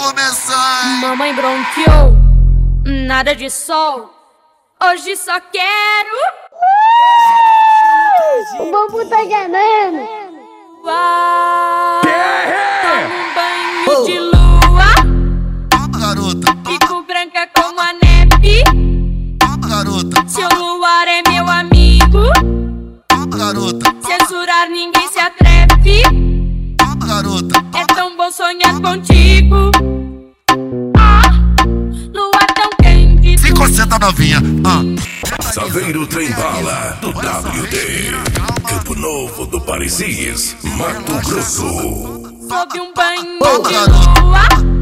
começar, hein? Mamãe bronqueou, nada de sol. Hoje só quero. O bambu tá ganhando. Toma um banho de lua. Toma, garota. Fico branca como a neve. Toma, garota. Seu luar é meu amigo. Toma, garota. Censurar ninguém se atreve. Toma, garota. É tão bom sonhar contigo. Ah, lua tão quente. Se concentra, novinha. Saveiro Trem Bala do WD, Campo Novo do Parecis, Mato Grosso. Sob um banho Toma, de garota. lua.